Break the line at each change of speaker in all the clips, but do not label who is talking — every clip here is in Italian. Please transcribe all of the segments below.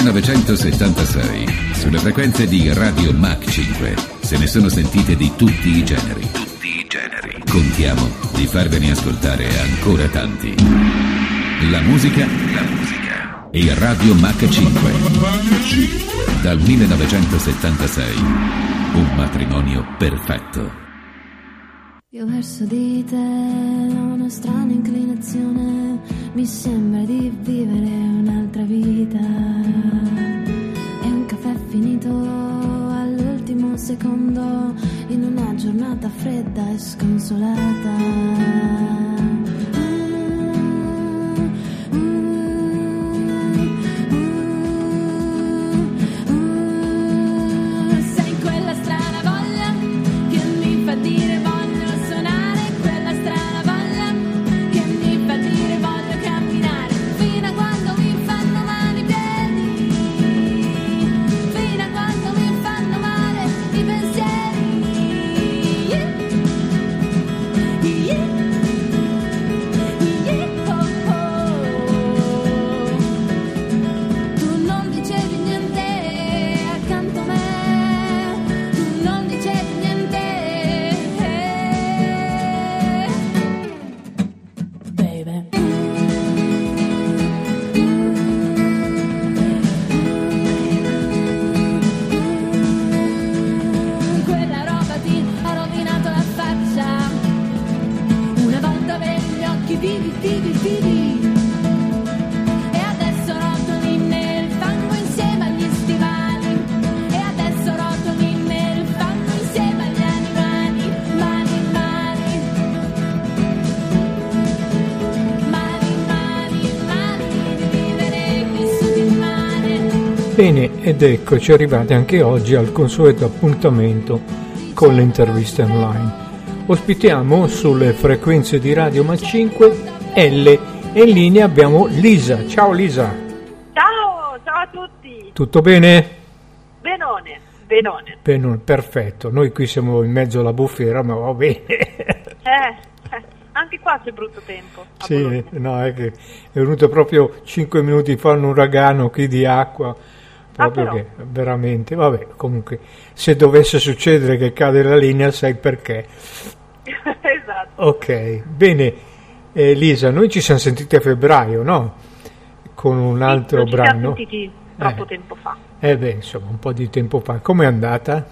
1976, sulle frequenze di Radio Mach 5, se ne sono sentite di tutti i generi. Contiamo di farvene ascoltare ancora tanti. La musica e Radio Mach 5. Dal 1976, un matrimonio perfetto.
Io verso di te ho una strana inclinazione, mi sembra di vivere un'altra vita. È un caffè finito all'ultimo secondo, in una giornata fredda e sconsolata.
Bene, ed eccoci arrivati anche oggi al consueto appuntamento con le interviste online. Ospitiamo sulle frequenze di Radio Mach 5 L e in linea abbiamo Lisa. Ciao Lisa.
Ciao a tutti.
Tutto bene?
Benone.
Perfetto. Noi qui siamo in mezzo alla bufera, ma va bene.
Anche qua c'è brutto tempo.
Sì, no, è che è venuto proprio 5 minuti fa un uragano qui di acqua. Proprio che veramente, vabbè, comunque se dovesse succedere che cade la linea sai perché.
Esatto.
Ok, bene, Lisa, noi ci siamo sentiti a febbraio, no? Con un altro brano.
Ci siamo sentiti troppo tempo fa.
Insomma, un po' di tempo fa. Com'è andata?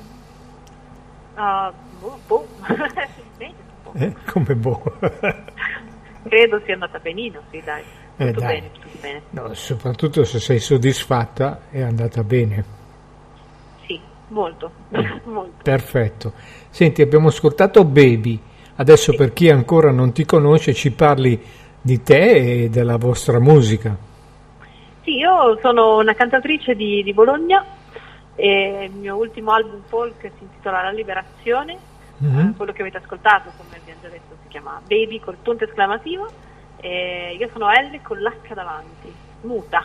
Come boh?
Credo sia andata benino, sì, dai. Tutto bene.
No, soprattutto se sei soddisfatta è andata bene.
Sì, molto.
Perfetto. Senti, abbiamo ascoltato Baby. Adesso per chi ancora non ti conosce ci parli di te e della vostra musica.
Sì, io sono una cantautrice di Bologna e il mio ultimo album folk si intitola La Liberazione. Quello che avete ascoltato, come abbiamo già detto, si chiama Baby col punto esclamativo. E io sono L con l'H davanti, muta.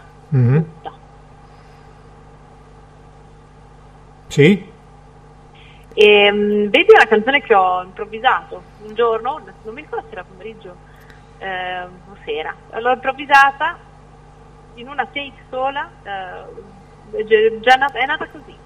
Sì?
E Baby è una canzone che ho improvvisato un giorno, non mi ricordo se era pomeriggio o sera, l'ho improvvisata in una take sola, è nata così,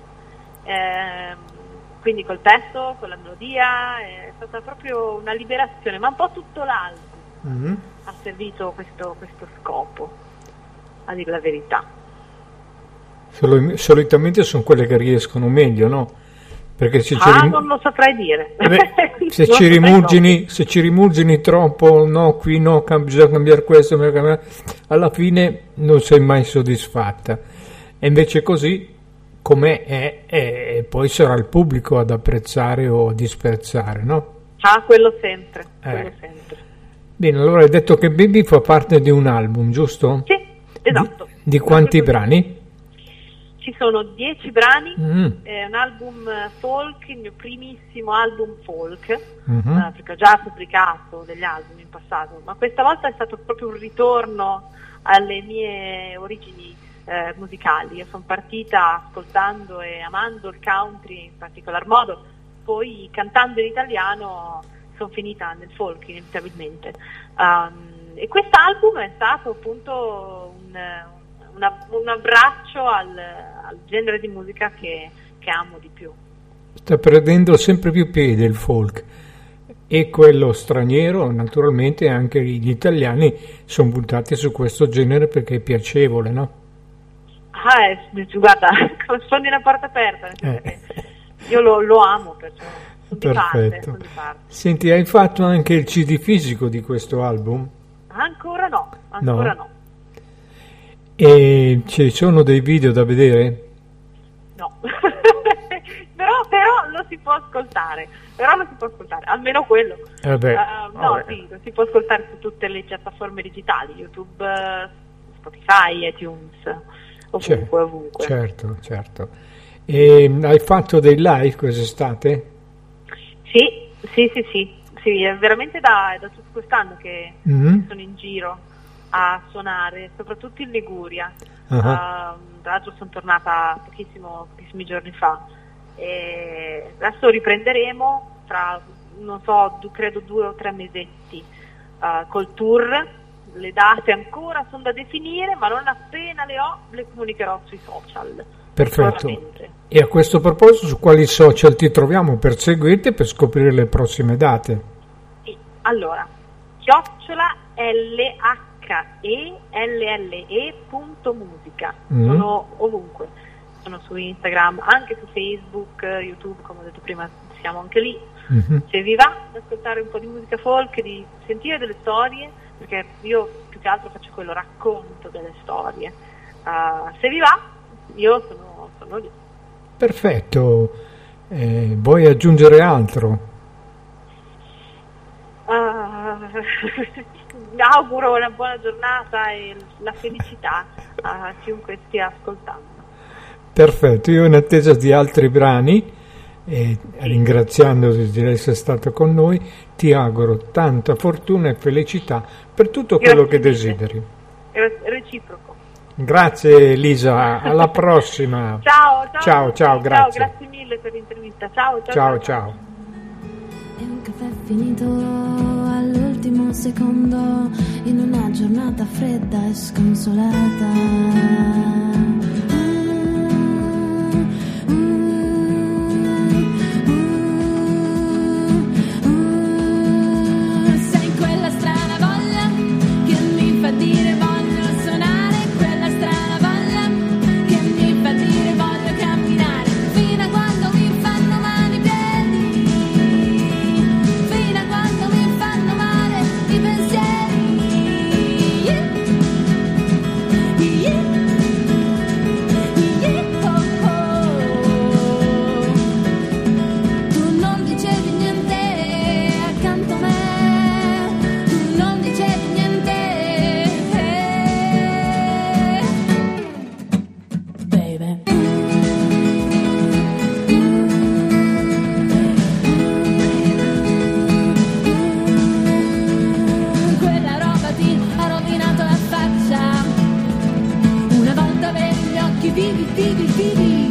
quindi col testo, con la melodia, è stata proprio una liberazione, ma un po' tutto l'album ha servito questo scopo, a dire la verità.
Solitamente sono quelle che riescono meglio, no? Perché se
non lo saprei dire.
Se ci rimurgini troppo, no, qui no, bisogna cambiare questo, alla fine non sei mai soddisfatta. E invece così, com'è, e poi sarà il pubblico ad apprezzare o a disprezzare, no?
Quello sempre.
Bene, allora hai detto che Baby fa parte di un album, giusto?
Sì, esatto.
Di quanti brani?
Ci sono 10 brani, è un album folk, il mio primissimo album folk, perché ho già pubblicato degli album in passato, ma questa volta è stato proprio un ritorno alle mie origini musicali. Io sono partita ascoltando e amando il country in particolar modo, poi cantando in italiano sono finita nel folk inevitabilmente. E quest'album è stato appunto un un abbraccio al genere di musica che amo di più.
Sta prendendo sempre più piede il folk, e quello straniero, naturalmente anche gli italiani sono puntati su questo genere perché è piacevole, no?
Guarda, sfondi una porta aperta, io lo amo, perciò sono
perfetto.
Di parte.
Senti, hai fatto anche il CD fisico di questo album?
Ancora no.
E ci sono dei video da vedere?
No. però lo si può ascoltare, almeno quello. Sì, lo si può ascoltare su tutte le piattaforme digitali, YouTube, Spotify, iTunes, ovunque.
Certo. E hai fatto dei live quest'estate?
Sì, è veramente da tutto quest'anno che sono in giro a suonare, soprattutto in Liguria. Tra l'altro sono tornata pochissimi giorni fa, e adesso riprenderemo tra, non so, credo 2 o 3 mesetti col tour. Le date ancora sono da definire, ma non appena le ho le comunicherò sui social.
Perfetto. E a questo proposito, su quali social ti troviamo per seguirti e per scoprire le prossime date?
Allora, @LHELLE.musica. Sono ovunque. Sono su Instagram, anche su Facebook, YouTube, come ho detto prima, siamo anche lì. Se vi va di ascoltare un po' di musica folk, di sentire delle storie, perché io più che altro faccio quello, racconto delle storie. Se vi va, io sono lì.
Perfetto. Vuoi aggiungere altro?
Mi auguro una buona giornata e la felicità a chiunque stia ascoltando.
Perfetto, io in attesa di altri brani, ringraziandoti di essere stato con noi, ti auguro tanta fortuna e felicità per tutto quello che desideri.
Reciproco.
Grazie Elisa, alla prossima.
Ciao,
grazie.
Grazie mille per l'intervista. Ciao.
È un caffè finito all'ultimo secondo, in una giornata fredda e sconsolata. Sai quella strana voglia che mi fa dire voglio suonare, quella strana voglia che mi fa dire voglio camminare, fino a quando mi fanno male i piedi, fino a quando mi fanno male i pensieri. Tu non dicevi niente accanto a me, tu non dicevi niente, baby. Quella roba ti ha rovinato la faccia, una volta avevi gli occhi vivi.